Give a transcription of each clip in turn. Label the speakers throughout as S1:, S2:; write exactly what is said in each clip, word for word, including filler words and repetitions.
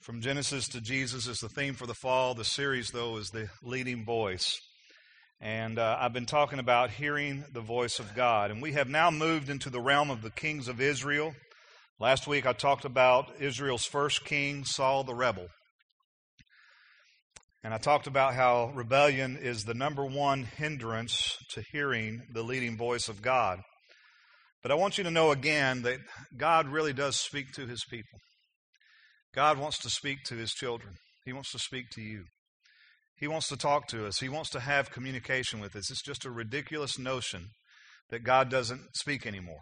S1: From Genesis to Jesus is the theme for the fall. The series, though, is the leading voice. And uh, I've been talking about hearing the voice of God. And we have now moved into the realm of the kings of Israel. Last week I talked about Israel's first king, Saul the rebel. And I talked about how rebellion is the number one hindrance to hearing the leading voice of God. But I want you to know again that God really does speak to His people. God wants to speak to His children. He wants to speak to you. He wants to talk to us. He wants to have communication with us. It's just a ridiculous notion that God doesn't speak anymore.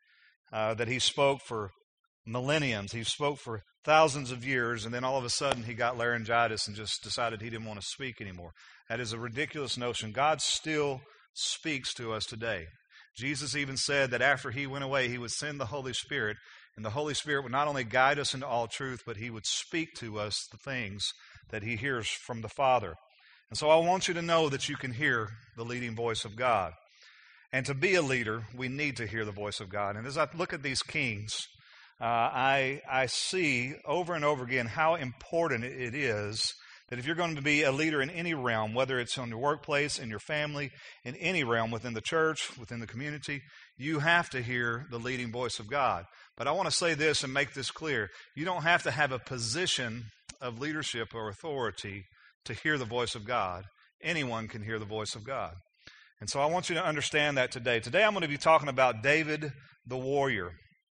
S1: Uh, that He spoke for millenniums. He spoke for thousands of years, and then all of a sudden He got laryngitis and just decided He didn't want to speak anymore. That is a ridiculous notion. God still speaks to us today. Jesus even said that after He went away, He would send the Holy Spirit, and the Holy Spirit would not only guide us into all truth, but He would speak to us the things that He hears from the Father. And so I want you to know that you can hear the leading voice of God. And to be a leader, we need to hear the voice of God. And as I look at these kings, uh, I, I see over and over again how important it is that if you're going to be a leader in any realm, whether it's on your workplace, in your family, in any realm, within the church, within the community, you have to hear the leading voice of God. But I want to say this and make this clear. You don't have to have a position of leadership or authority to hear the voice of God. Anyone can hear the voice of God. And so I want you to understand that today. Today I'm going to be talking about David the warrior.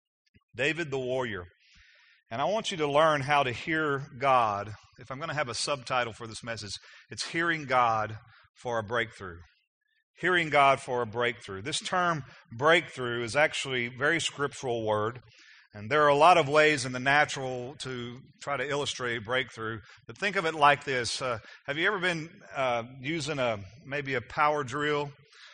S1: David the warrior. And I want you to learn how to hear God. If I'm going to have a subtitle for this message, it's Hearing God for a Breakthrough. Hearing God for a breakthrough. This term breakthrough is actually a very scriptural word. And there are a lot of ways in the natural to try to illustrate breakthrough. But think of it like this. Uh, have you ever been uh, using a maybe a power drill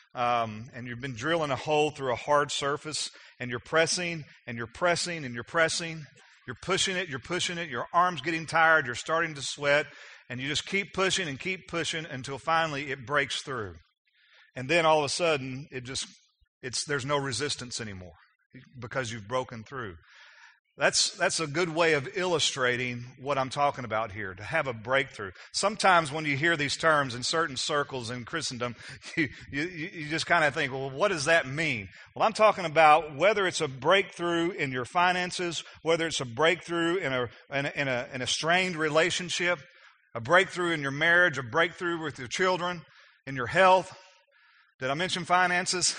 S1: um, and you've been drilling a hole through a hard surface and you're pressing and you're pressing and you're pressing. You're pushing it, you're pushing it, your arm's getting tired, you're starting to sweat, and you just keep pushing and keep pushing until finally it breaks through. And then all of a sudden, it just it's there's no resistance anymore because you've broken through. That's that's a good way of illustrating what I'm talking about here, to have a breakthrough. Sometimes when you hear these terms in certain circles in Christendom, you, you, you just kind of think, well, what does that mean? Well, I'm talking about whether it's a breakthrough in your finances, whether it's a breakthrough in a, in a, in a, in a strained relationship, a breakthrough in your marriage, a breakthrough with your children, in your health. Did I mention finances?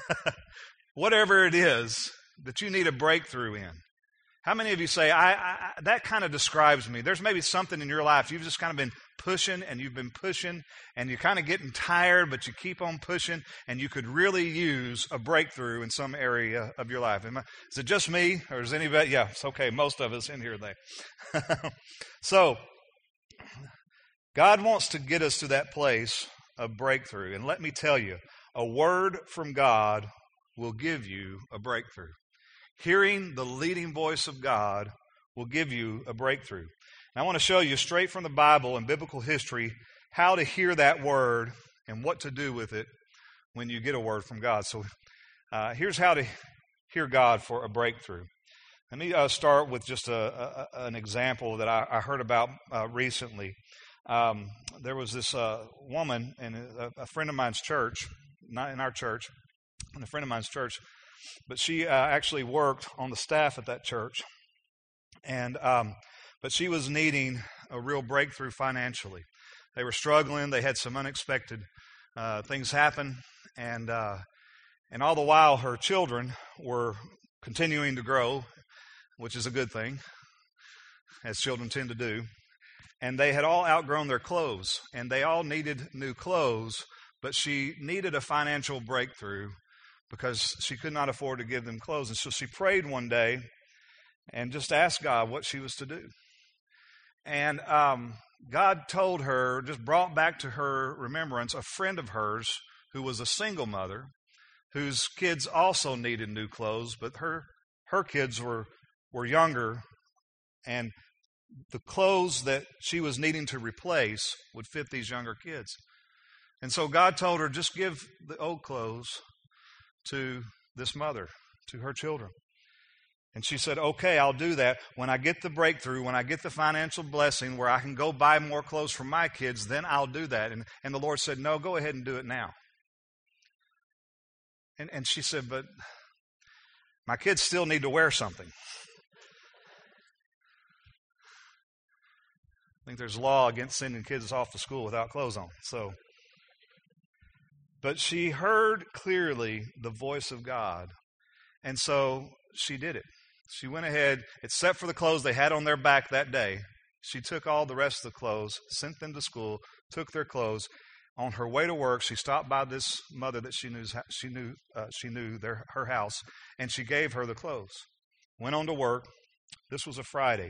S1: Whatever it is that you need a breakthrough in. How many of you say, I, I, that kind of describes me? There's maybe something in your life you've just kind of been pushing and you've been pushing and you're kind of getting tired, but you keep on pushing and you could really use a breakthrough in some area of your life. Am I, is it just me or is anybody? Yeah, it's okay. Most of us in here there. So, God wants to get us to that place of breakthrough. And let me tell you, a word from God will give you a breakthrough. Hearing the leading voice of God will give you a breakthrough. And I want to show you straight from the Bible and biblical history how to hear that word and what to do with it when you get a word from God. So uh, here's how to hear God for a breakthrough. Let me uh, start with just a, a, an example that I, I heard about uh, recently. Um, there was this uh, woman in a, a friend of mine's church, not in our church, in a friend of mine's church, but she uh, actually worked on the staff at that church. And um, but she was needing a real breakthrough financially. They were struggling. They had some unexpected uh, things happen. And, uh, and all the while, her children were continuing to grow, which is a good thing, as children tend to do. And they had all outgrown their clothes. And they all needed new clothes. But she needed a financial breakthrough because she could not afford to give them clothes. And so she prayed one day and just asked God what she was to do. And um, God told her, just brought back to her remembrance, a friend of hers who was a single mother, whose kids also needed new clothes, but her her kids were, were younger, and the clothes that she was needing to replace would fit these younger kids. And so God told her, just give the old clothes to this mother, to her children. And she said, okay, I'll do that. When I get the breakthrough, when I get the financial blessing where I can go buy more clothes for my kids, then I'll do that. And, and the Lord said, no, go ahead and do it now. And, and she said, but my kids still need to wear something. I think there's law against sending kids off to school without clothes on. So, but she heard clearly the voice of God. And so she did it. She went ahead, except for the clothes they had on their back that day. She took all the rest of the clothes, sent them to school, took their clothes. On her way to work, she stopped by this mother that she knew she knew uh, she knew their her house, and she gave her the clothes. Went on to work. This was a Friday.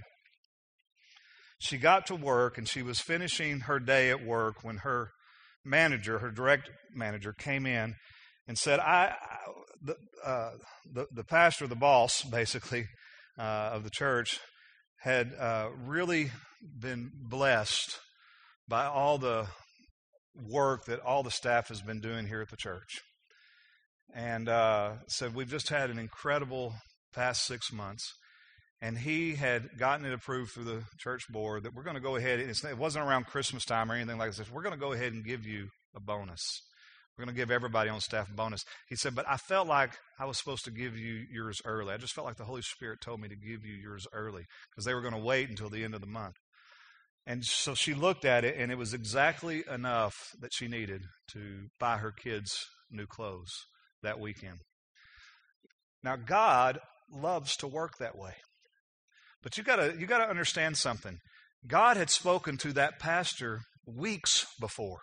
S1: She got to work, and she was finishing her day at work when her manager, her direct manager, came in and said, "I, I the, uh, the the pastor, the boss, basically uh, of the church, had uh, really been blessed by all the work that all the staff has been doing here at the church, and uh, said we've just had an incredible past six months." And he had gotten it approved through the church board that we're going to go ahead. It's, it wasn't around Christmas time or anything like this. We're going to go ahead and give you a bonus. We're going to give everybody on staff a bonus. He said, but I felt like I was supposed to give you yours early. I just felt like the Holy Spirit told me to give you yours early because they were going to wait until the end of the month. And so she looked at it, and it was exactly enough that she needed to buy her kids new clothes that weekend. Now, God loves to work that way. But you gotta you gotta understand something. God had spoken to that pastor weeks before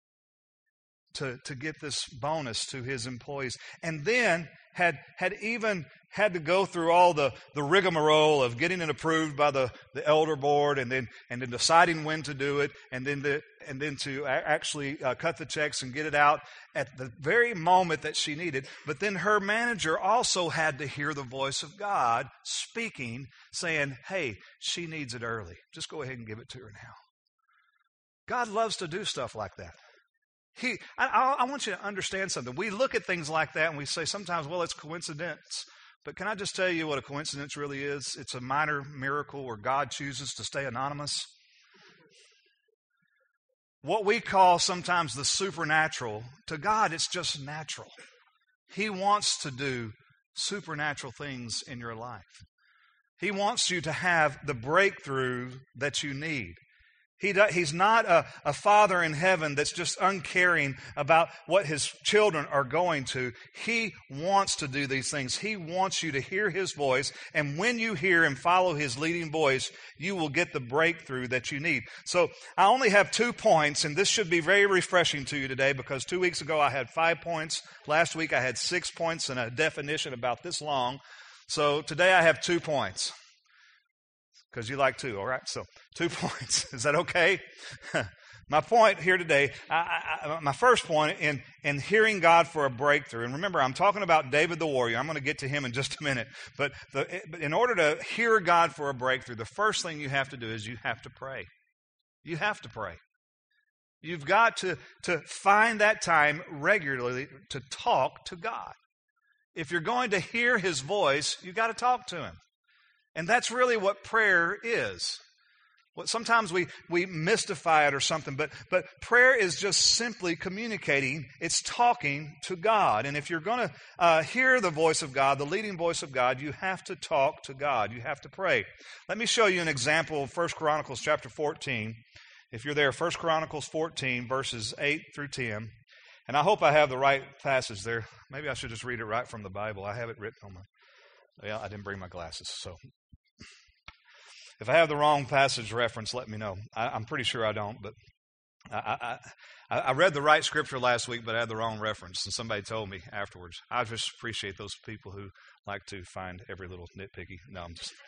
S1: to, to get this bonus to his employees. And then had had even had to go through all the, the rigmarole of getting it approved by the, the elder board and then and then deciding when to do it and then the, and then to actually uh, cut the checks and get it out at the very moment that she needed. But then her manager also had to hear the voice of God speaking, saying, hey, she needs it early. Just go ahead and give it to her now. God loves to do stuff like that. He, I, I want you to understand something. We look at things like that and we say sometimes, well, it's coincidence. But can I just tell you what a coincidence really is? It's a minor miracle where God chooses to stay anonymous. What we call sometimes the supernatural, to God, it's just natural. He wants to do supernatural things in your life. He wants you to have the breakthrough that you need. He do, he's not a, a father in heaven that's just uncaring about what his children are going to. He wants to do these things. He wants you to hear his voice. And when you hear and follow his leading voice, you will get the breakthrough that you need. So I only have two points, and this should be very refreshing to you today because two weeks ago I had five points. Last week I had six points and a definition about this long. So today I have two points. Because you like two, all right? So two points. Is that okay? My point here today, I, I, my first point in, in hearing God for a breakthrough, and remember, I'm talking about David the warrior. I'm going to get to him in just a minute. But, the, but in order to hear God for a breakthrough, the first thing you have to do is you have to pray. You have to pray. You've got to, to find that time regularly to talk to God. If you're going to hear his voice, you've got to talk to him. And that's really what prayer is. What sometimes we, we mystify it or something, but, but prayer is just simply communicating. It's talking to God. And if you're going to uh, hear the voice of God, the leading voice of God, you have to talk to God. You have to pray. Let me show you an example of First Chronicles chapter fourteen. If you're there, First Chronicles fourteen, verses eight through ten. And I hope I have the right passage there. Maybe I should just read it right from the Bible. I have it written on my... Well, I didn't bring my glasses, so... If I have the wrong passage reference, let me know. I, I'm pretty sure I don't, but I, I, I read the right scripture last week, but I had the wrong reference, and somebody told me afterwards. I just appreciate those people who like to find every little nitpicky. No, I'm just...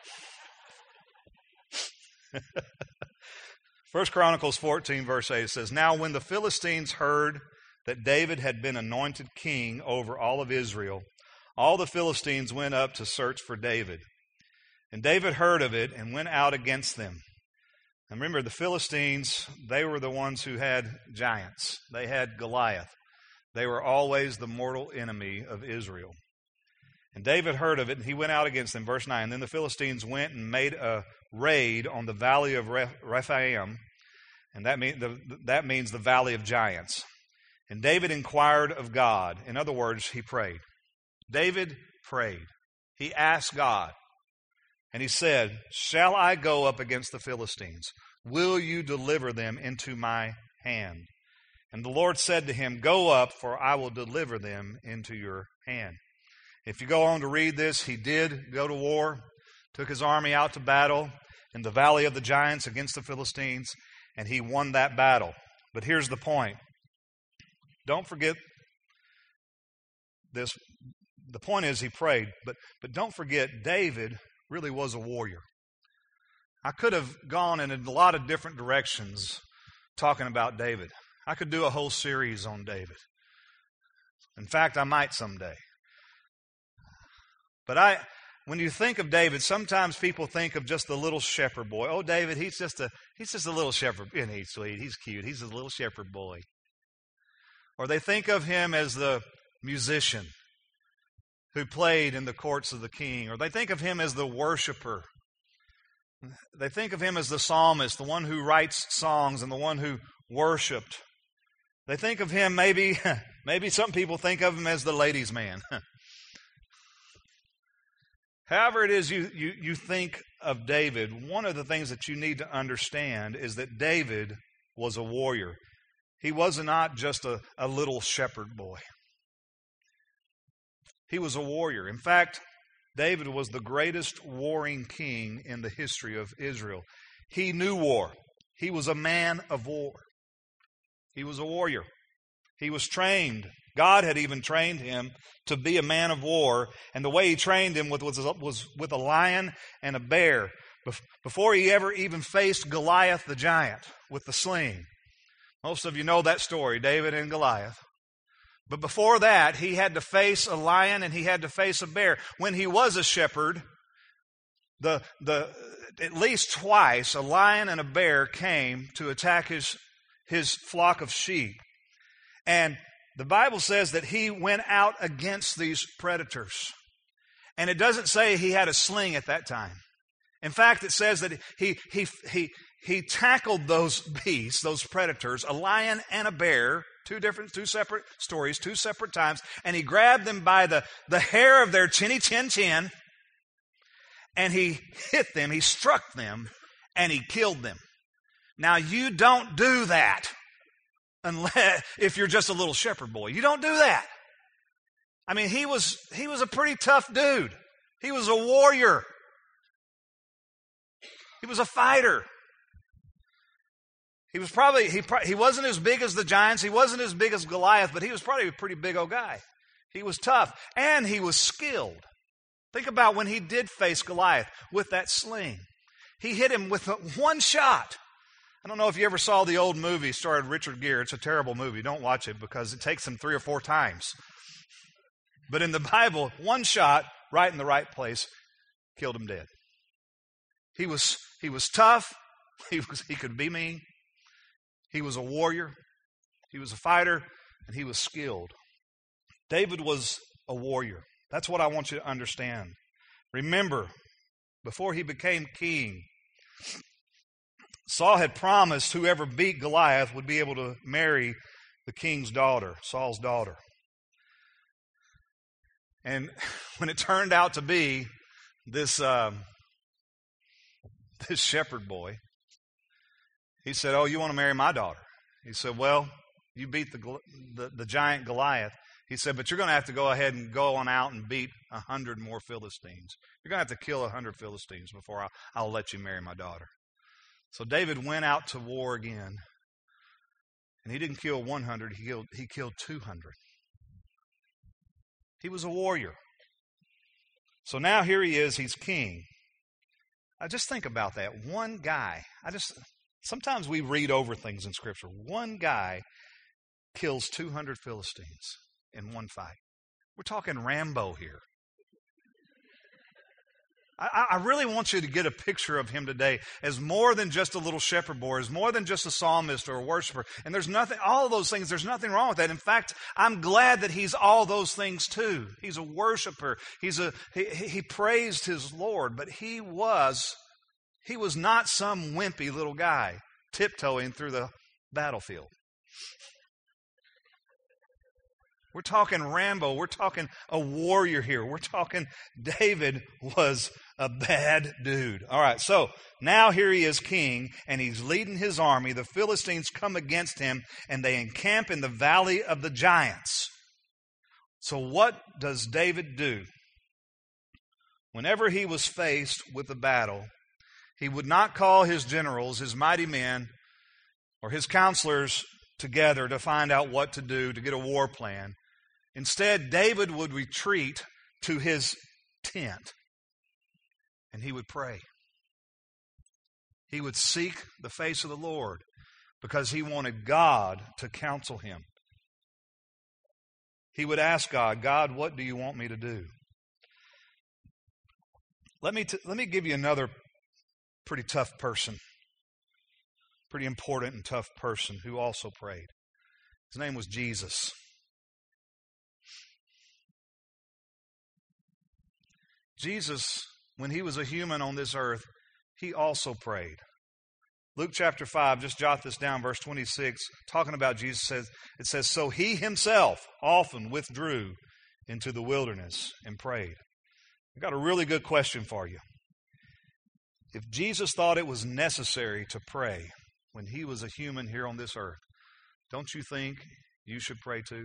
S1: First Chronicles fourteen, verse eight, it says, Now when the Philistines heard that David had been anointed king over all of Israel, all the Philistines went up to search for David. And David heard of it and went out against them. And remember, the Philistines, they were the ones who had giants. They had Goliath. They were always the mortal enemy of Israel. And David heard of it, and he went out against them. Verse nine, and then the Philistines went and made a raid on the valley of Rephaim, and that, mean, the, that means the valley of giants. And David inquired of God. In other words, he prayed. David prayed. He asked God, and he said, shall I go up against the Philistines? Will you deliver them into my hand? And the Lord said to him, go up, for I will deliver them into your hand. If you go on to read this, he did go to war, took his army out to battle in the valley of the giants against the Philistines, and he won that battle. But here's the point. Don't forget this. The point is he prayed, but, but don't forget David really was a warrior. I could have gone in a lot of different directions talking about David. I could do a whole series on David. In fact, I might someday. But I, when you think of David, sometimes people think of just the little shepherd boy. Oh, David, he's just a he's just a little shepherd. Isn't he sweet? He's cute. He's a little shepherd boy. Or they think of him as the musician who played in the courts of the king. Or they think of him as the worshiper. They think of him as the psalmist, the one who writes songs and the one who worshiped. They think of him, maybe, maybe some people think of him as the ladies' man. However it is you, you, you think of David, one of the things that you need to understand is that David was a warrior. He was not just a, a little shepherd boy. He was a warrior. In fact, David was the greatest warring king in the history of Israel. He knew war. He was a man of war. He was a warrior. He was trained. God had even trained him to be a man of war. And the way he trained him was, was, was with a lion and a bear. Before he ever even faced Goliath the giant with the sling. Most of you know that story, David and Goliath. But before that, he had to face a lion and he had to face a bear. When he was a shepherd, the, the, at least twice, a lion and a bear came to attack his, his flock of sheep. And the Bible says that he went out against these predators. And it doesn't say he had a sling at that time. In fact, it says that he, he, he, he tackled those beasts, those predators, a lion and a bear, two different, two separate stories, two separate times, and he grabbed them by the, the hair of their chinny chin chin, and he hit them, he struck them, and he killed them. Now, you don't do that unless if you're just a little shepherd boy. You don't do that. I mean, he was he was a pretty tough dude. He was a warrior. He was a fighter. He was probably, he, he wasn't as big as the giants. He wasn't as big as Goliath, but he was probably a pretty big old guy. He was tough, and he was skilled. Think about when he did face Goliath with that sling. He hit him with one shot. I don't know if you ever saw the old movie starring Richard Gere. It's a terrible movie. Don't watch it because it takes him three or four times. But in the Bible, one shot right in the right place killed him dead. He was, he was tough. He was, he could be mean. He was a warrior, he was a fighter, and he was skilled. David was a warrior. That's what I want you to understand. Remember, before he became king, Saul had promised whoever beat Goliath would be able to marry the king's daughter, Saul's daughter. And when it turned out to be this, um, this shepherd boy, he said, oh, you want to marry my daughter? He said, well, you beat the, the, the giant Goliath. He said, but you're going to have to go ahead and go on out and beat a hundred more Philistines. You're going to have to kill a hundred Philistines before I'll, I'll let you marry my daughter. So David went out to war again. And he didn't kill one hundred, he killed, he killed two hundred. He was a warrior. So now here he is, he's king. I just think about that. One guy, I just... Sometimes we read over things in Scripture. One guy kills two hundred Philistines in one fight. We're talking Rambo here. I, I really want you to get a picture of him today as more than just a little shepherd boy, as more than just a psalmist or a worshiper. And there's nothing, all of those things, there's nothing wrong with that. In fact, I'm glad that he's all those things too. He's a worshiper. He's a, he, he praised his Lord, but he was, he was not some wimpy little guy tiptoeing through the battlefield. We're talking Rambo. We're talking a warrior here. We're talking David was a bad dude. All right, so now here he is king, and he's leading his army. The Philistines come against him, and they encamp in the valley of the giants. So what does David do? Whenever he was faced with a battle, he would not call his generals, his mighty men, or his counselors together to find out what to do, to get a war plan. Instead, David would retreat to his tent and he would pray. He would seek the face of the Lord because he wanted God to counsel him. He would ask God, God, what do you want me to do? Let me, t- let me give you another pretty tough person, pretty important and tough person who also prayed. His name was Jesus. Jesus, when he was a human on this earth, he also prayed. Luke chapter five, just jot this down, verse twenty-six, talking about Jesus, says, it says, so he himself often withdrew into the wilderness and prayed. I've got a really good question for you. If Jesus thought it was necessary to pray when he was a human here on this earth, don't you think you should pray too?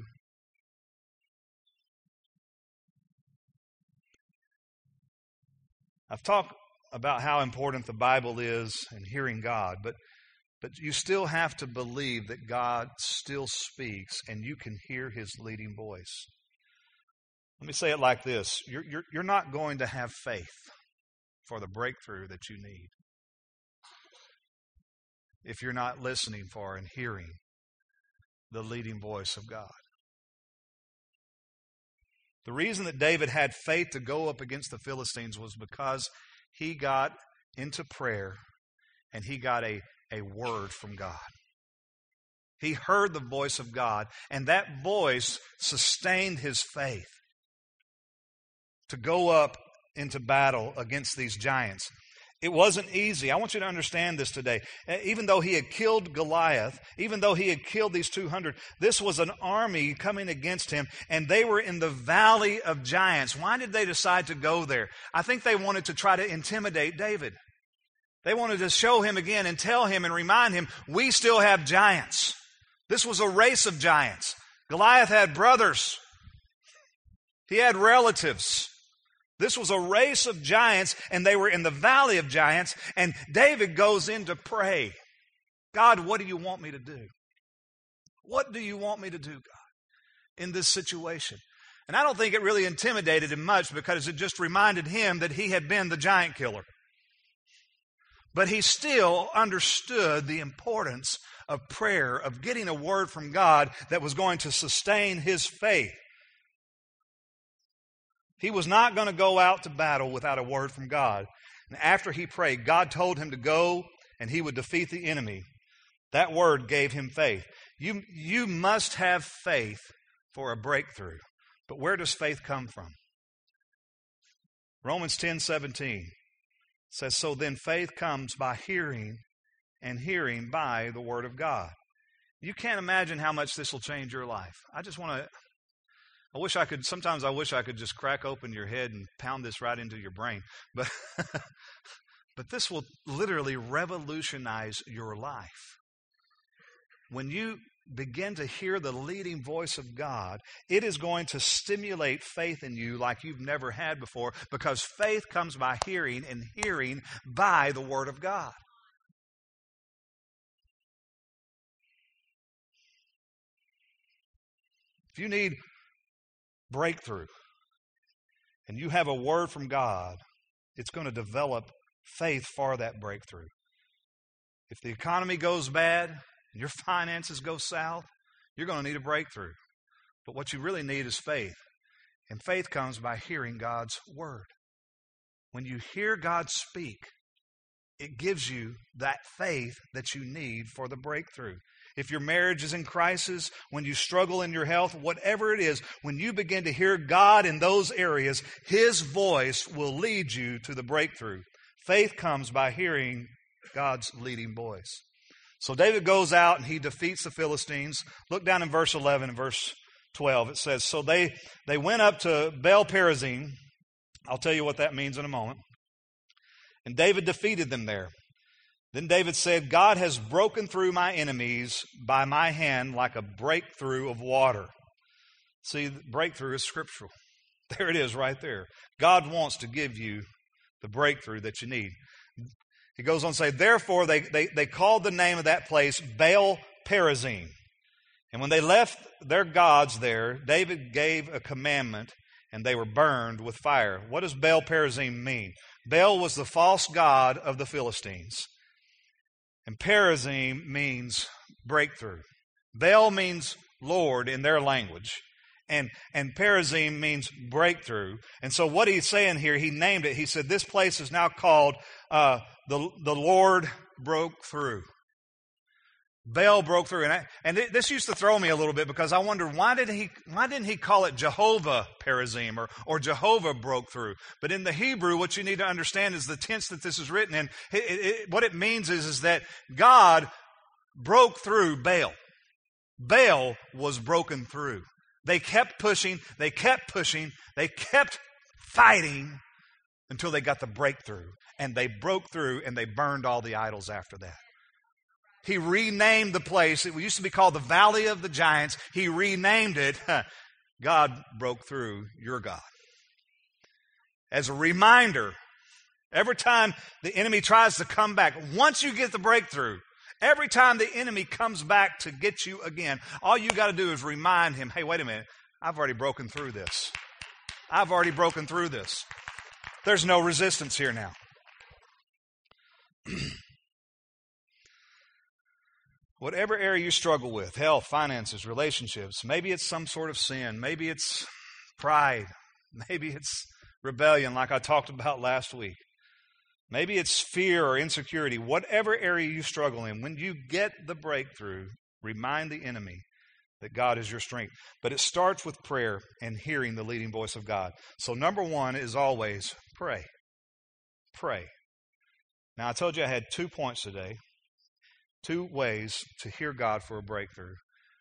S1: I've talked about how important the Bible is in hearing God, but but you still have to believe that God still speaks and you can hear his leading voice. Let me say it like this. You're, you're, you're not going to have faith for the breakthrough that you need if you're not listening for and hearing the leading voice of God. The reason that David had faith to go up against the Philistines was because he got into prayer and he got a, a word from God. He heard the voice of God, and that voice sustained his faith to go up into battle against these giants. It wasn't easy. I want you to understand this today. Even though he had killed Goliath, even though he had killed these two hundred, this was an army coming against him, and they were in the valley of giants. Why did they decide to go there? I think they wanted to try to intimidate David. They wanted to show him again and tell him and remind him, we still have giants. This was a race of giants. Goliath had brothers. He had relatives. This was a race of giants, and they were in the valley of giants, and David goes in to pray. God, what do you want me to do? What do you want me to do, God, in this situation? And I don't think it really intimidated him much because it just reminded him that he had been the giant killer. But he still understood the importance of prayer, of getting a word from God that was going to sustain his faith. He was not going to go out to battle without a word from God. And after he prayed, God told him to go and he would defeat the enemy. That word gave him faith. You, you must have faith for a breakthrough. But where does faith come from? Romans ten seventeen says, so then faith comes by hearing, and hearing by the word of God. You can't imagine how much this will change your life. I just want to... I wish I could, sometimes I wish I could just crack open your head and pound this right into your brain. But, but this will literally revolutionize your life. When you begin to hear the leading voice of God, it is going to stimulate faith in you like you've never had before, because faith comes by hearing, and hearing by the Word of God. If you need breakthrough and you have a word from God, it's going to develop faith for that breakthrough. If the economy goes bad and your finances go south, you're going to need a breakthrough. But what you really need is faith. And faith comes by hearing God's word. when you hear God speak, it gives you that faith that you need for the breakthrough. If your marriage is in crisis, when you struggle in your health, whatever it is, when you begin to hear God in those areas, His voice will lead you to the breakthrough. Faith comes by hearing God's leading voice. So David goes out and he defeats the Philistines. Look down in verse eleven and verse twelve. It says, so they, they went up to Baal Perazim. I'll tell you what that means in a moment. And David defeated them there. Then David said, God has broken through my enemies by my hand like a breakthrough of water. See, breakthrough is scriptural. There it is right there. God wants to give you the breakthrough that you need. He goes on to say, therefore they, they, they called the name of that place Baal Perazim. And when they left their gods there, David gave a commandment and they were burned with fire. What does Baal Perazim mean? Baal was the false god of the Philistines. And Perazim means breakthrough. Baal means Lord in their language. And, and Perazim means breakthrough. And so what he's saying here, he named it. He said, this place is now called uh, the, the Lord broke through. Baal broke through. And, I, and th- this used to throw me a little bit because I wondered, why, did he, why didn't he call it Jehovah Perazim or, or Jehovah broke through? But in the Hebrew, what you need to understand is the tense that this is written in. It, it, it, what it means is, is that God broke through Baal. Baal was broken through. They kept pushing, they kept pushing, they kept fighting until they got the breakthrough. And they broke through and they burned all the idols after that. He renamed the place. It used to be called the Valley of the Giants. He renamed it. God broke through your God. As a reminder, every time the enemy tries to come back, once you get the breakthrough, every time the enemy comes back to get you again, all you got to do is remind him, hey, wait a minute, I've already broken through this. I've already broken through this. There's no resistance here now. Whatever area you struggle with, health, finances, relationships, maybe it's some sort of sin, maybe it's pride, maybe it's rebellion like I talked about last week. Maybe it's fear or insecurity, whatever area you struggle in, when you get the breakthrough, remind the enemy that God is your strength. But it starts with prayer and hearing the leading voice of God. So number one is always pray. Pray. Now I told you I had two points today. Two ways to hear God for a breakthrough.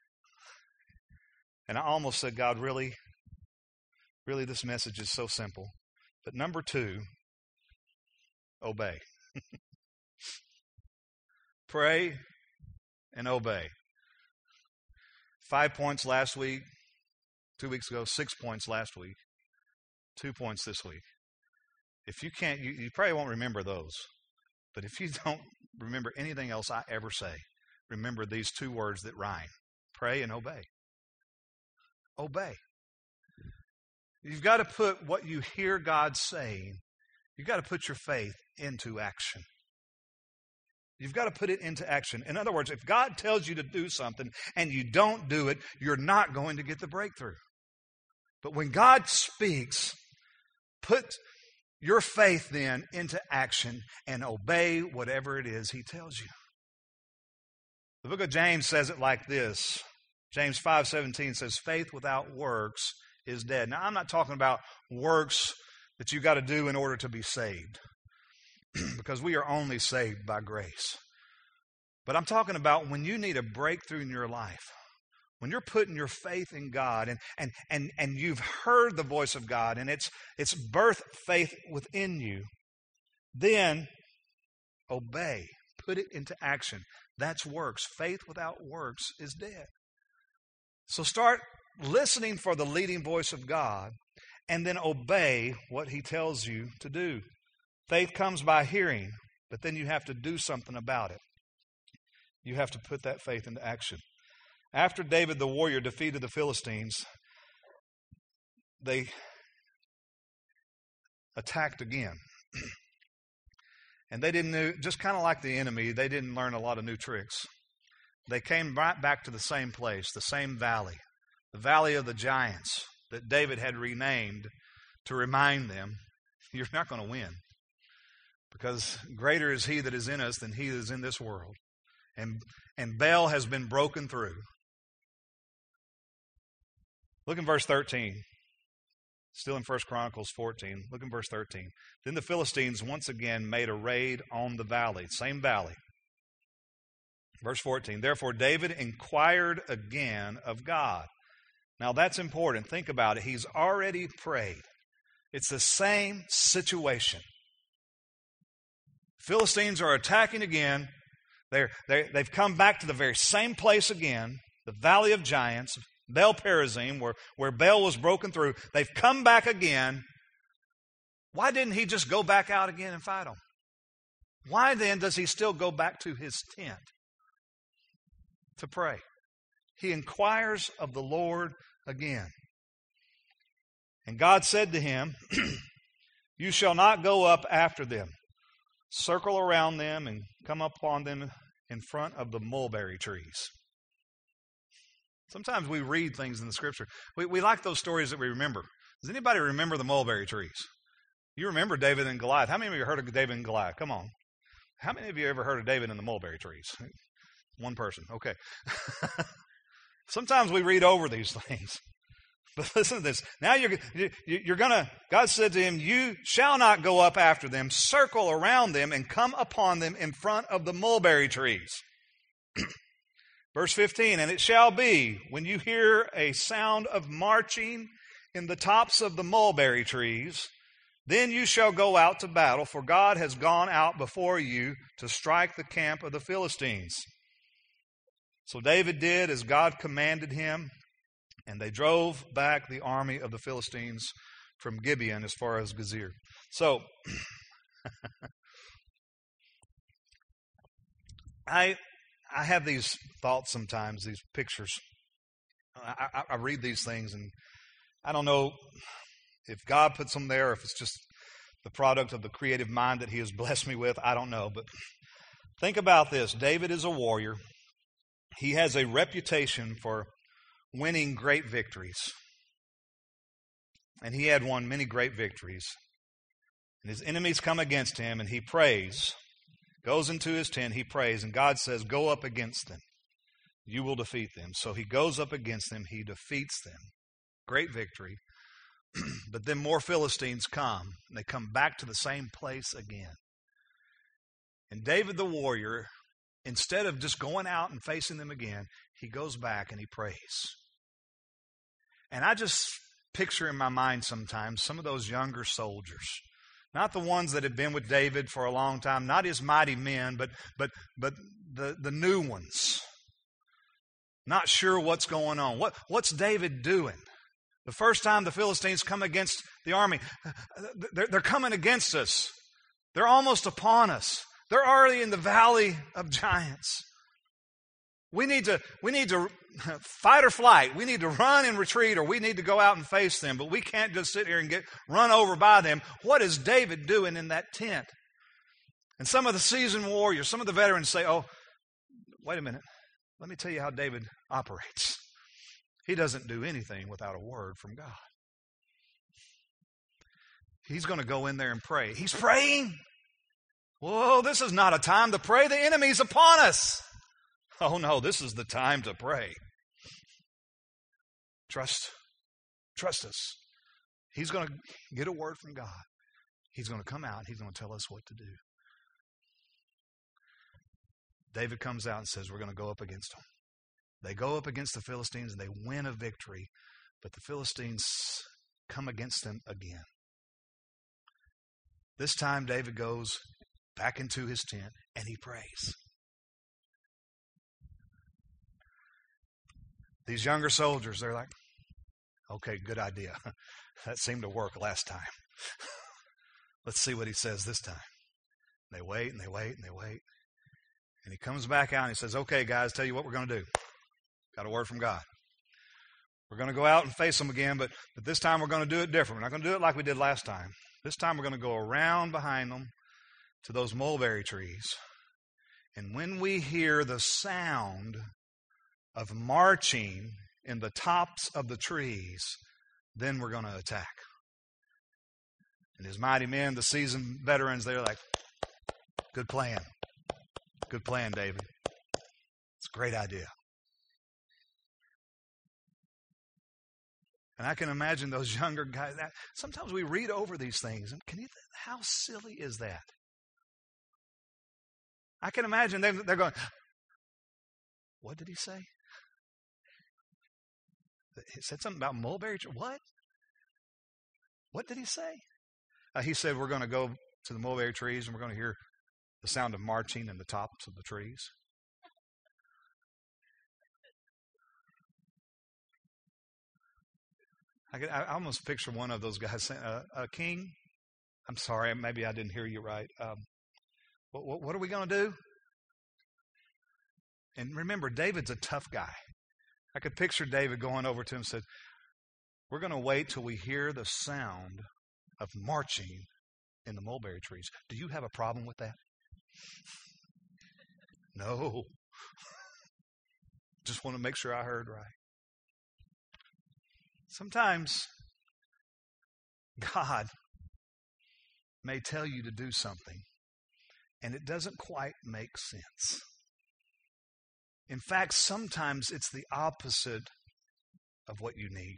S1: And I almost said, God, really, really this message is so simple. But number two, obey. Pray and obey. Five points last week, two weeks ago, six points last week, two points this week. If you can't, you, you probably won't remember those. But if you don't remember anything else I ever say, remember these two words that rhyme. Pray and obey. Obey. You've got to put what you hear God saying, you've got to put your faith into action. You've got to put it into action. In other words, if God tells you to do something and you don't do it, you're not going to get the breakthrough. But when God speaks, put your faith then into action and obey whatever it is He tells you. The book of James says it like this. James five seventeen says, faith without works is dead. Now, I'm not talking about works that you got to do in order to be saved, because we are only saved by grace. But I'm talking about when you need a breakthrough in your life, when you're putting your faith in God and and and and you've heard the voice of God and it's it's birthed faith within you, then obey. Put it into action. That's works. Faith without works is dead. So start listening for the leading voice of God and then obey what He tells you to do. Faith comes by hearing, but then you have to do something about it. You have to put that faith into action. After David the warrior defeated the Philistines, they attacked again. And they didn't know, just kind of like the enemy, they didn't learn a lot of new tricks. They came right back to the same place, the same valley, the Valley of the Giants that David had renamed to remind them you're not going to win. Because greater is he that is in us than he that is in this world. And, and Baal has been broken through. Look in verse thirteen. Still in First Chronicles fourteen. Look in verse thirteen. Then the Philistines once again made a raid on the valley. Same valley. Verse fourteen. Therefore David inquired again of God. Now that's important. Think about it. He's already prayed. It's the same situation. Philistines are attacking again. They're, they, they've come back to the very same place again, the Valley of Giants, Baal Perazim, where, where Baal was broken through. They've come back again. Why didn't he just go back out again and fight them? Why then does he still go back to his tent to pray? He inquires of the Lord again. And God said to him, you shall not go up after them. Circle around them and come upon them in front of the mulberry trees. Sometimes we read things in the Scripture. We, we like those stories that we remember. Does anybody remember the mulberry trees? You remember David and Goliath. How many of you heard of David and Goliath? Come on. How many of you ever heard of David and the mulberry trees? One person. Okay. Sometimes we read over these things. But listen to this. Now you're, you're going to, God said to him, you shall not go up after them, circle around them, and come upon them in front of the mulberry trees. Verse fifteen, and it shall be, when you hear a sound of marching in the tops of the mulberry trees, then you shall go out to battle, for God has gone out before you to strike the camp of the Philistines. So David did as God commanded him, and they drove back the army of the Philistines from Gibeon as far as Gezer. So, I I have these thoughts sometimes, these pictures. I, I, I read these things, and I don't know if God puts them there, or if it's just the product of the creative mind that He has blessed me with. I don't know. But think about this. David is a warrior. He has a reputation for winning great victories. And he had won many great victories. And his enemies come against him, and he prays. Goes into his tent, he prays, and God says, go up against them. You will defeat them. So he goes up against them, he defeats them. Great victory. But then more Philistines come, and they come back to the same place again. And David the warrior, instead of just going out and facing them again, he goes back and he prays. And I just picture in my mind sometimes some of those younger soldiers. Not the ones that had been with David for a long time, not his mighty men, but but but the, the new ones. Not sure what's going on. What what's David doing? The first time the Philistines come against the army, they're, they're coming against us. They're almost upon us. They're already in the valley of giants. We need to we need to fight or flight. We need to run and retreat, or we need to go out and face them. But we can't just sit here and get run over by them. What is David doing in that tent? And some of the seasoned warriors, some of the veterans say, oh, wait a minute. Let me tell you how David operates. He doesn't do anything without a word from God. He's going to go in there and pray. He's praying. Whoa, this is not a time to pray. The enemy's upon us. Oh no, this is the time to pray. Trust, trust us. He's going to get a word from God. He's going to come out and he's going to tell us what to do. David comes out and says, we're going to go up against them. They go up against the Philistines and they win a victory, but the Philistines come against them again. This time David goes back into his tent and he prays. These younger soldiers, they're like, okay, good idea. That seemed to work last time. Let's see what he says this time. They wait and they wait and they wait. And he comes back out and he says, okay, guys, tell you what we're going to do. Got a word from God. We're going to go out and face them again, but, but this time we're going to do it different. We're not going to do it like we did last time. This time we're going to go around behind them to those mulberry trees. And when we hear the sound of marching in the tops of the trees, then we're going to attack. And his mighty men, the seasoned veterans, they're like, good plan. Good plan, David. It's a great idea. And I can imagine those younger guys. That, sometimes we read over these things, and can you? How silly is that? I can imagine them. They're going, what did he say? He said something about mulberry tree. What? What did he say? Uh, he said we're going to go to the mulberry trees and we're going to hear the sound of marching in the tops of the trees. I, could, I almost picture one of those guys saying, uh, uh, King, I'm sorry, maybe I didn't hear you right. Um, what, what, what are we going to do? And remember, David's a tough guy. I could picture David going over to him and said, we're going to wait till we hear the sound of marching in the mulberry trees. Do you have a problem with that? No. Just want to make sure I heard right. Sometimes God may tell you to do something, and it doesn't quite make sense. In fact, sometimes it's the opposite of what you need.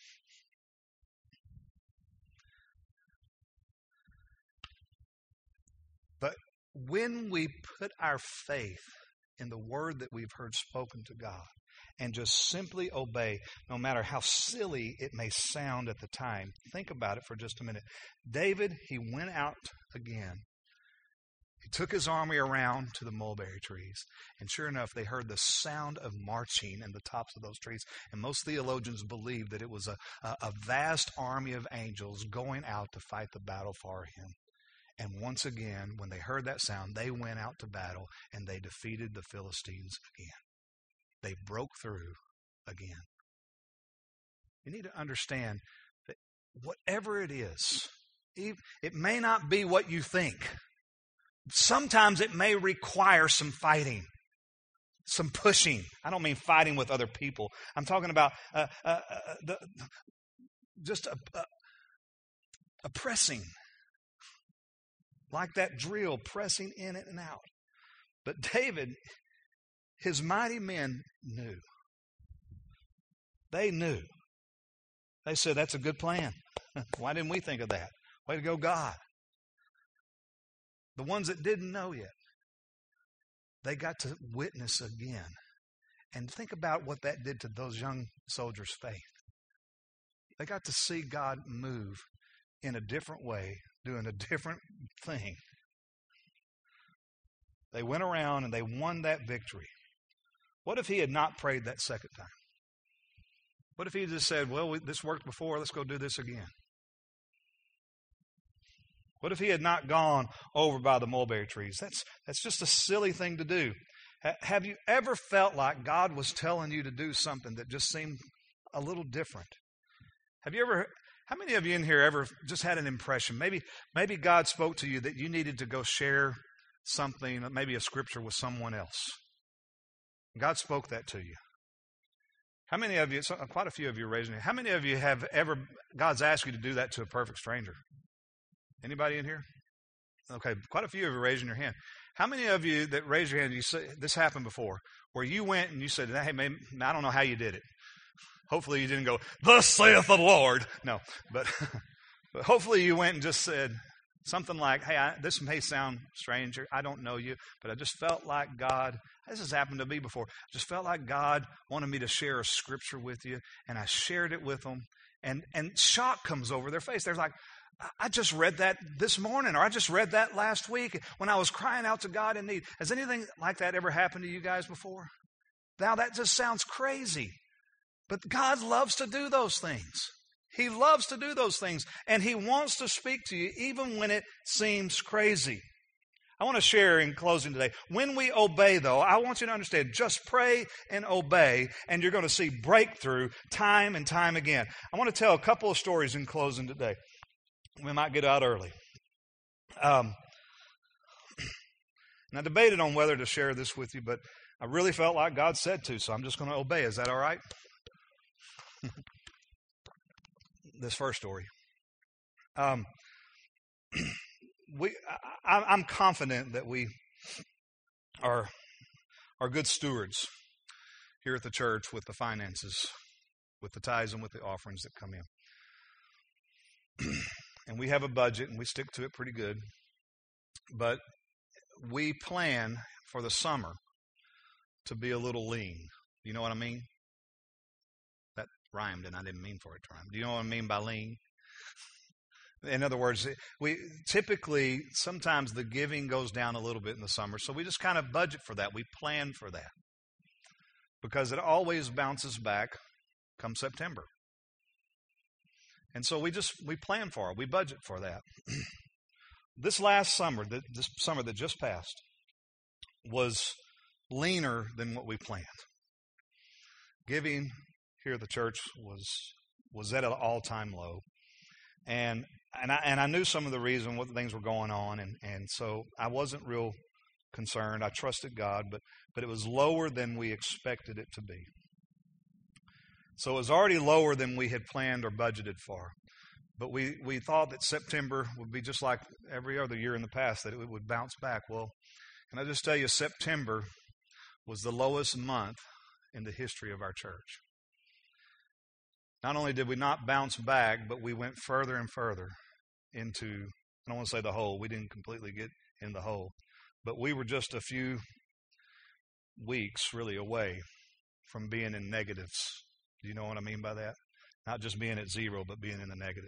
S1: But when we put our faith in the word that we've heard spoken to God and just simply obey, no matter how silly it may sound at the time, think about it for just a minute. David, he went out again. He took his army around to the mulberry trees, and sure enough, they heard the sound of marching in the tops of those trees. And most theologians believe that it was a, a, a vast army of angels going out to fight the battle for him. And once again, when they heard that sound, they went out to battle, and they defeated the Philistines again. They broke through again. You need to understand that whatever it is, it may not be what you think. Sometimes it may require some fighting, some pushing. I don't mean fighting with other people. I'm talking about uh, uh, uh, the, just a, a, a pressing, like that drill, pressing in and out. But David, his mighty men knew. They knew. They said, that's a good plan. Why didn't we think of that? Way to go, God. The ones that didn't know yet, they got to witness again. And think about what that did to those young soldiers' faith. They got to see God move in a different way, doing a different thing. They went around and they won that victory. What if he had not prayed that second time? What if he just said, well, we, this worked before, let's go do this again? What if he had not gone over by the mulberry trees? That's, that's just a silly thing to do. Ha, have you ever felt like God was telling you to do something that just seemed a little different? Have you ever, how many of you in here ever just had an impression? Maybe, maybe God spoke to you that you needed to go share something, maybe a scripture with someone else. God spoke that to you. How many of you, quite a few of you are raising your hand, how many of you have ever, God's asked you to do that to a perfect stranger? Anybody in here? Okay, quite a few of you are raising your hand. How many of you that raised your hand, you say, this happened before, where you went and you said, hey, man, I don't know how you did it. Hopefully you didn't go, thus saith the Lord. No, but, but hopefully you went and just said something like, hey, I, this may sound strange. I don't know you, but I just felt like God, this has happened to me before, I just felt like God wanted me to share a scripture with you, and I shared it with them, and, and shock comes over their face. They're like, I just read that this morning, or I just read that last week when I was crying out to God in need. Has anything like that ever happened to you guys before? Now that just sounds crazy. But God loves to do those things. He loves to do those things. And He wants to speak to you even when it seems crazy. I want to share in closing today. When we obey, though, I want you to understand, just pray and obey, and you're going to see breakthrough time and time again. I want to tell a couple of stories in closing today. We might get out early. Um, and I debated on whether to share this with you, but I really felt like God said to, so I'm just going to obey. Is that all right? This first story. Um, we, I, I'm confident that we are, are good stewards here at the church with the finances, with the tithes and with the offerings that come in. And we have a budget, and we stick to it pretty good. But we plan for the summer to be a little lean. You know what I mean? That rhymed, and I didn't mean for it to rhyme. Do you know what I mean by lean? In other words, we typically, sometimes the giving goes down a little bit in the summer, so we just kind of budget for that. We plan for that. Because it always bounces back come September. And so we just, we plan for it. We budget for that. This last summer, this summer that just passed, was leaner than what we planned. Giving here at the church was was at an all-time low. And and I and I knew some of the reason what things were going on, and, and so I wasn't real concerned. I trusted God, but but it was lower than we expected it to be. So it was already lower than we had planned or budgeted for. But we, we thought that September would be just like every other year in the past, that it would bounce back. Well, can I just tell you, September was the lowest month in the history of our church. Not only did we not bounce back, but we went further and further into, I don't want to say the hole. We didn't completely get in the hole. But we were just a few weeks really away from being in negatives. Do you know what I mean by that? Not just being at zero, but being in the negative.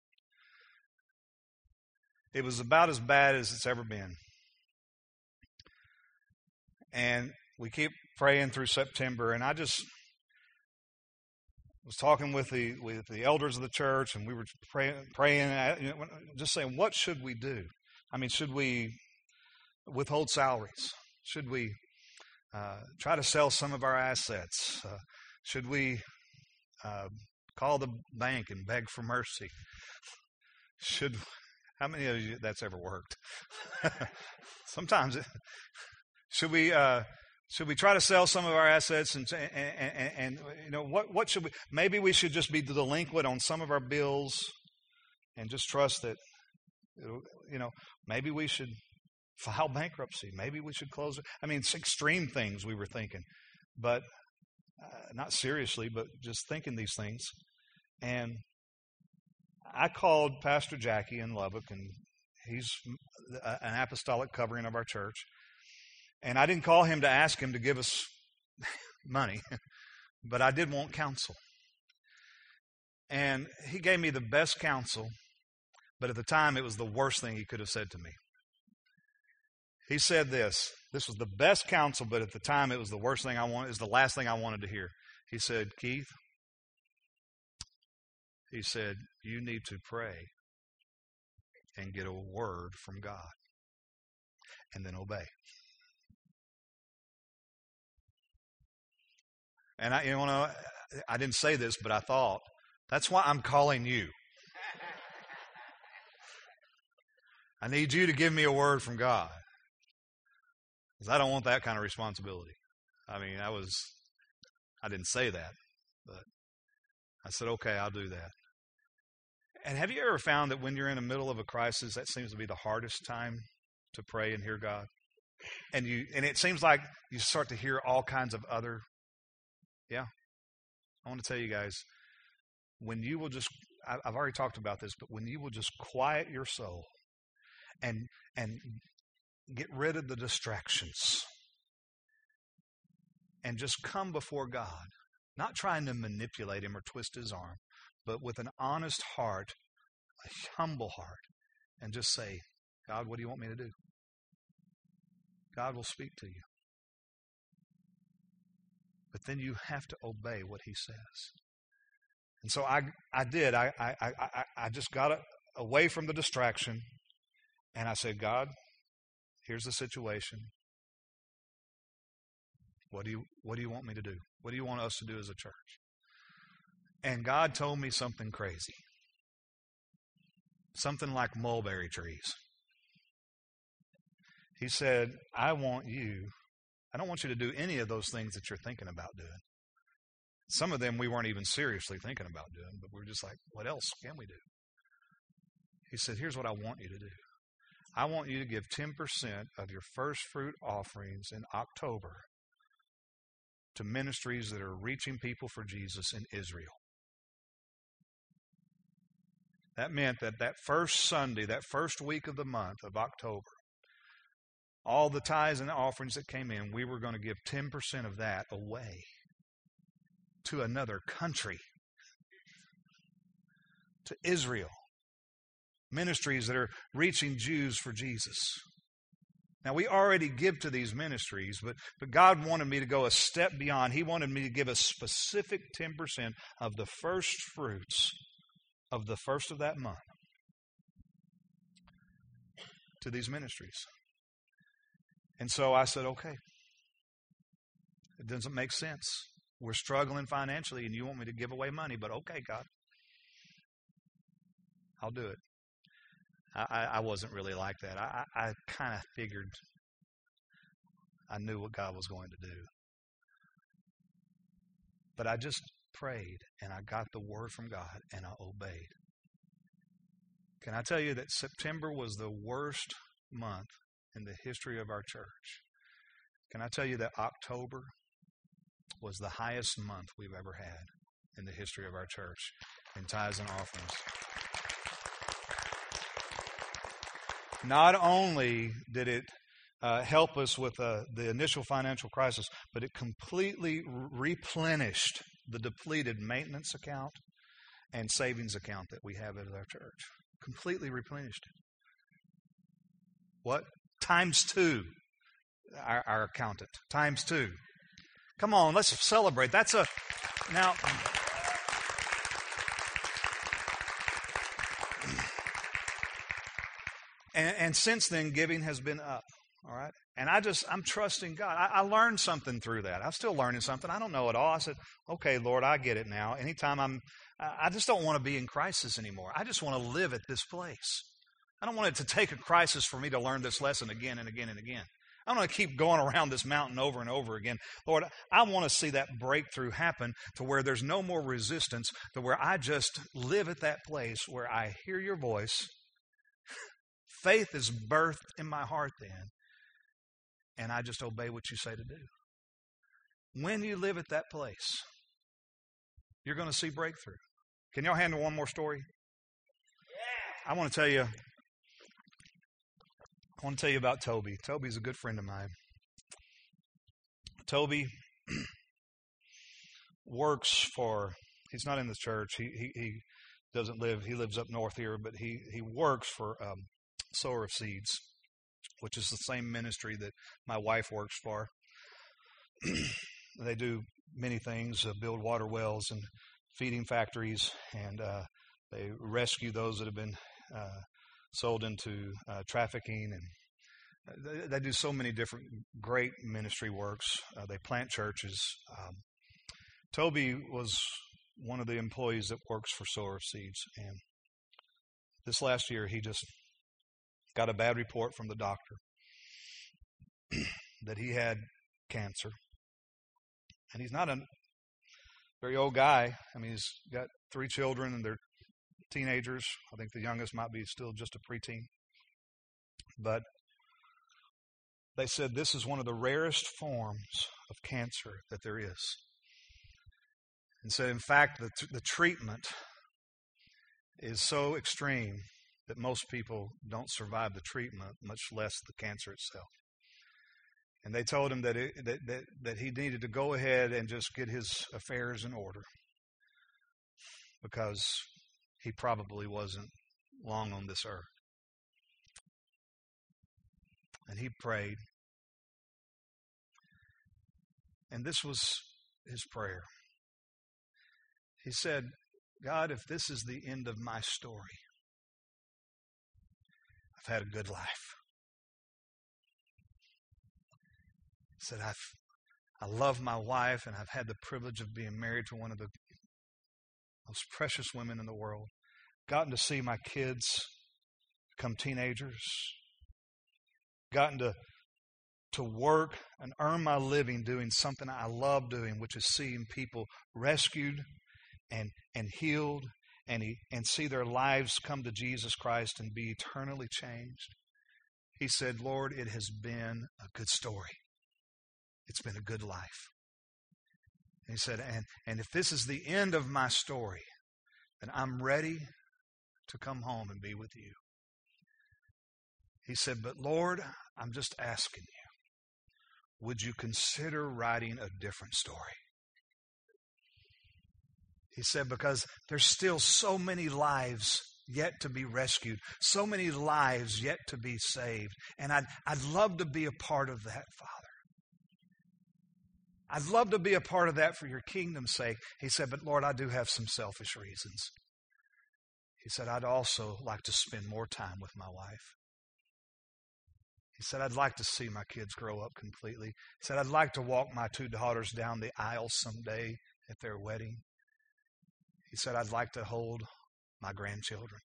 S1: It was about as bad as it's ever been. And we keep praying through September, and I just was talking with the with the elders of the church, and we were praying, praying, you know, just saying, what should we do? I mean, should we withhold salaries? Should we uh, try to sell some of our assets? Uh, should we uh, call the bank and beg for mercy? Should how many of you that's ever worked? Sometimes. It, should we? Uh, Should we try to sell some of our assets and, and, and, and you know, what, what should we, maybe we should just be delinquent on some of our bills and just trust that, you know, maybe we should file bankruptcy. Maybe we should close it. I mean, it's extreme things we were thinking, but uh, not seriously, but just thinking these things. And I called Pastor Jackie in Lubbock, and he's an apostolic covering of our church. And I didn't call him to ask him to give us money, but I did want counsel. And he gave me the best counsel, but at the time it was the worst thing he could have said to me. He said this, this was the best counsel, but at the time it was the worst thing I wanted, it was the last thing I wanted to hear. He said, Keith, he said, you need to pray and get a word from God and then obey. And I, you know, I didn't say this, but I thought, that's why I'm calling you. I need you to give me a word from God. Because I don't want that kind of responsibility. I mean, I was, I didn't say that, but I said, okay, I'll do that. And have you ever found that when you're in the middle of a crisis, that seems to be the hardest time to pray and hear God? And you, and it seems like you start to hear all kinds of other Yeah, I want to tell you guys, when you will just, I've already talked about this, but when you will just quiet your soul and and get rid of the distractions and just come before God, not trying to manipulate him or twist his arm, but with an honest heart, a humble heart, and just say, God, what do you want me to do? God will speak to you. But then you have to obey what he says. And so I I did. I I I, I just got away from the distraction, and I said, God, here's the situation. What do you what do you want me to do? What do you want us to do as a church? And God told me something crazy. Something like mulberry trees. He said, I want you I don't want you to do any of those things that you're thinking about doing. Some of them we weren't even seriously thinking about doing, but we were just like, what else can we do? He said, here's what I want you to do. I want you to give ten percent of your first fruit offerings in October to ministries that are reaching people for Jesus in Israel. That meant that that first Sunday, that first week of the month of October, all the tithes and the offerings that came in, we were going to give ten percent of that away to another country, to Israel. Ministries that are reaching Jews for Jesus. Now, we already give to these ministries, but, but God wanted me to go a step beyond. He wanted me to give a specific ten percent of the first fruits of the first of that month to these ministries. And so I said, okay, it doesn't make sense. We're struggling financially and you want me to give away money, but okay, God, I'll do it. I, I wasn't really like that. I, I kind of figured I knew what God was going to do. But I just prayed and I got the word from God and I obeyed. Can I tell you that September was the worst month in the history of our church? Can I tell you that October was the highest month we've ever had in the history of our church in tithes and offerings? Not only did it uh, help us with uh, the initial financial crisis, but it completely re- replenished the depleted maintenance account and savings account that we have at our church. Completely replenished it. What? Times two. Our, our accountant. Times two. Come on, let's celebrate. That's a... Now... And, and since then, giving has been up, all right? And I just, I'm trusting God. I, I learned something through that. I'm still learning something. I don't know it all. I said, okay, Lord, I get it now. Anytime I'm, I just don't want to be in crisis anymore. I just want to live at this place. I don't want it to take a crisis for me to learn this lesson again and again and again. I don't want to keep going around this mountain over and over again. Lord, I want to see that breakthrough happen to where there's no more resistance, to where I just live at that place where I hear your voice. Faith is birthed in my heart then, and I just obey what you say to do. When you live at that place, you're going to see breakthrough. Can y'all handle one more story? Yeah. I want to tell you, I want to tell you about Toby. Toby's a good friend of mine. Toby works for, he's not in the church. He, he, he doesn't live, he lives up north here, but he, he works for um, Sower of Seeds, which is the same ministry that my wife works for. They do many things, uh, build water wells and feeding factories, and uh, they rescue those that have been uh, sold into uh, trafficking, and they, they do so many different great ministry works. Uh, they plant churches. Um, Toby was one of the employees that works for Sower of Seeds, and this last year he just got a bad report from the doctor that he had cancer. And he's not a very old guy. I mean, he's got three children and they're teenagers. I think the youngest might be still just a preteen. But they said this is one of the rarest forms of cancer that there is. And so, in fact, the, the treatment is so extreme that most people don't survive the treatment, much less the cancer itself. And they told him that, it, that, that, that he needed to go ahead and just get his affairs in order because he probably wasn't long on this earth. And he prayed. And this was his prayer. He said, God, if this is the end of my story, I've had a good life. He said, I've, I love my wife, and I've had the privilege of being married to one of the most precious women in the world. Gotten to see my kids become teenagers. Gotten to, to work and earn my living doing something I love doing, which is seeing people rescued and, and healed and he and see their lives come to Jesus Christ and be eternally changed. He said, Lord, it has been a good story. It's been a good life. And he said, and, and if this is the end of my story, then I'm ready to come home and be with you. He said, but Lord, I'm just asking you, would you consider writing a different story? He said, because there's still so many lives yet to be rescued, so many lives yet to be saved. And I'd, I'd love to be a part of that, Father. I'd love to be a part of that for your kingdom's sake. He said, but Lord, I do have some selfish reasons. He said, I'd also like to spend more time with my wife. He said, I'd like to see my kids grow up completely. He said, I'd like to walk my two daughters down the aisle someday at their wedding. He said, I'd like to hold my grandchildren.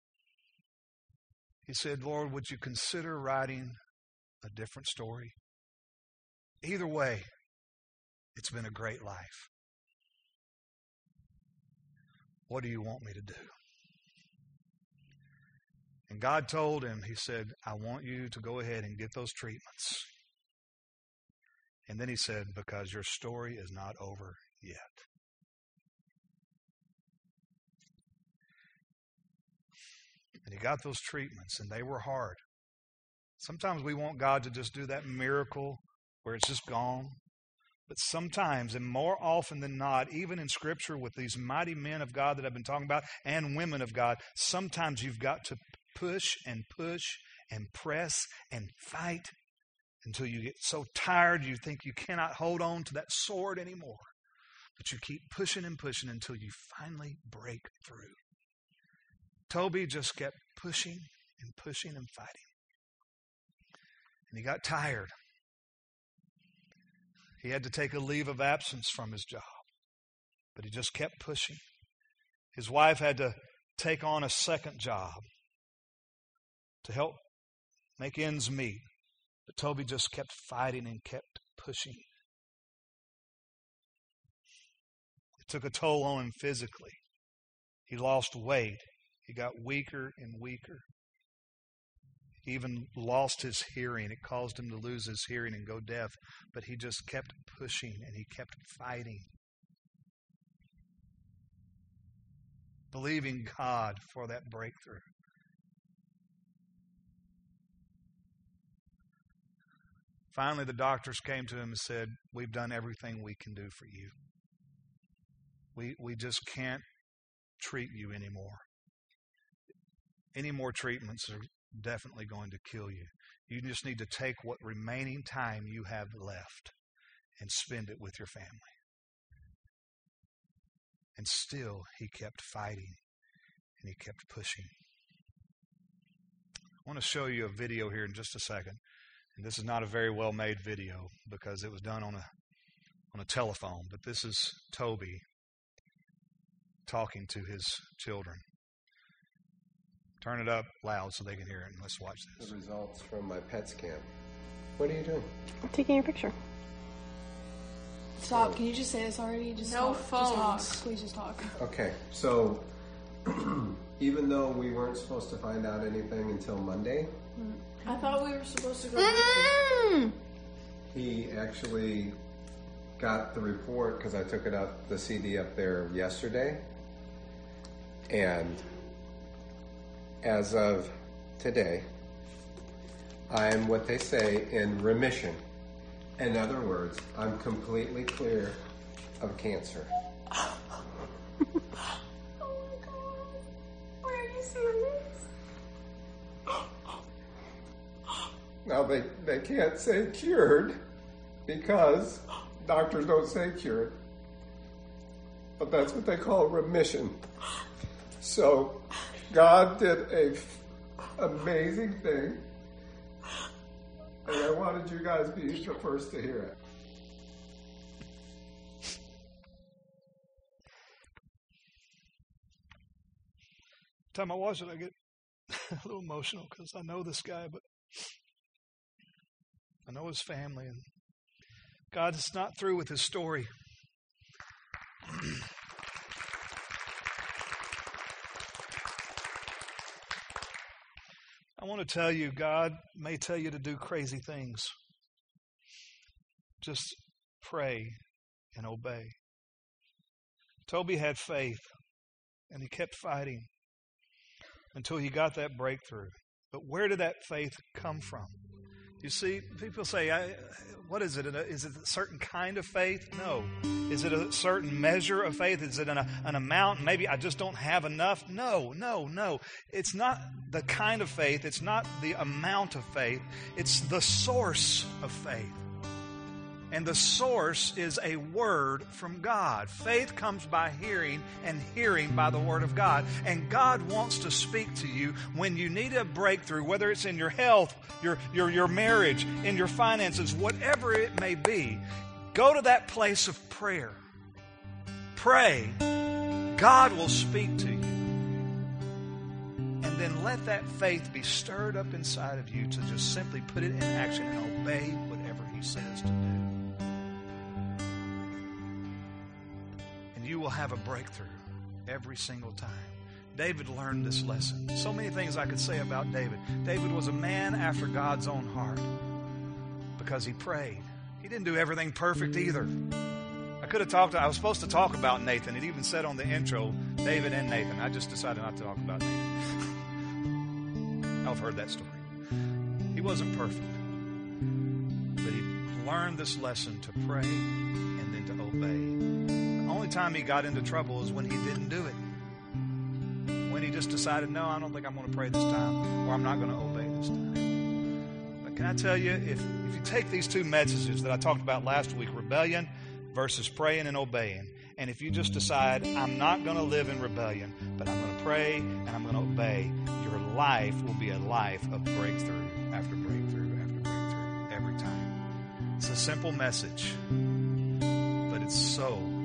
S1: He said, Lord, would you consider writing a different story? Either way, it's been a great life. What do you want me to do? And God told him, he said, I want you to go ahead and get those treatments. And then he said, because your story is not over yet. And he got those treatments, and they were hard. Sometimes we want God to just do that miracle where it's just gone. But sometimes, and more often than not, even in Scripture with these mighty men of God that I've been talking about and women of God, sometimes you've got to push and push and press and fight until you get so tired you think you cannot hold on to that sword anymore. But you keep pushing and pushing until you finally break through. Toby just kept pushing and pushing and fighting. And he got tired. He had to take a leave of absence from his job. But he just kept pushing. His wife had to take on a second job to help make ends meet. But Toby just kept fighting and kept pushing. It took a toll on him physically. He lost weight. He got weaker and weaker. He even lost his hearing. It caused him to lose his hearing and go deaf. But he just kept pushing and he kept fighting. Believing God for that breakthrough. Finally, the doctors came to him and said, we've done everything we can do for you. We, we just can't treat you anymore. Any more treatments are definitely going to kill you. You just need to take what remaining time you have left and spend it with your family. And still, he kept fighting and he kept pushing. I want to show you a video here in just a second. And this is not a very well-made video because it was done on a on a telephone. But this is Toby talking to his children. Turn it up loud so they can hear it, and let's watch this.
S2: The results from my PET scan. What are you doing?
S3: I'm taking your picture.
S4: Stop. Can you just say this already? Just
S5: no
S4: talk.
S5: phones.
S4: Just talk. Please just talk.
S2: Okay, so even though we weren't supposed to find out anything until Monday,
S5: I thought we were supposed to go mm-hmm.
S2: He actually got the report because I took it up the C D up there yesterday, and as of today, I'm what they say in remission. In other words, I'm completely clear of cancer.
S5: Oh my God. Are you serious?
S2: Now, they, they can't say cured because doctors don't say cured. But that's what they call remission. So, God did a f- amazing thing. And I wanted you guys to be the first to hear it.
S1: Every time I watch it, I get a little emotional because I know this guy, but I know his family, and God is not through with his story. want to tell you, God may tell you to do crazy things. Just pray and obey. Toby had faith, and he kept fighting until he got that breakthrough. But where did that faith come from? You see, people say, I, what is it? Is it a certain kind of faith? No. Is it a certain measure of faith? Is it an, an amount? Maybe I just don't have enough? No, no, no. It's not the kind of faith. It's not the amount of faith. It's the source of faith. And the source is a word from God. Faith comes by hearing, and hearing by the word of God. And God wants to speak to you when you need a breakthrough, whether it's in your health, your, your, your marriage, in your finances, whatever it may be. Go to that place of prayer. Pray. God will speak to you. And then let that faith be stirred up inside of you to just simply put it in action and obey whatever He says to do. You will have a breakthrough every single time. David learned this lesson. So many things I could say about David. David was a man after God's own heart because he prayed. He didn't do everything perfect either. I could have talked, I was supposed to talk about Nathan. It even said on the intro, David and Nathan. I just decided not to talk about Nathan. I've heard that story. He wasn't perfect. But he learned this lesson to pray and then to obey. The only time he got into trouble is when he didn't do it. When he just decided, no, I don't think I'm going to pray this time, or I'm not going to obey this time. But can I tell you, if, if you take these two messages that I talked about last week, rebellion versus praying and obeying, and if you just decide, I'm not going to live in rebellion, but I'm going to pray and I'm going to obey, your life will be a life of breakthrough after breakthrough after breakthrough every time. It's a simple message, but it's so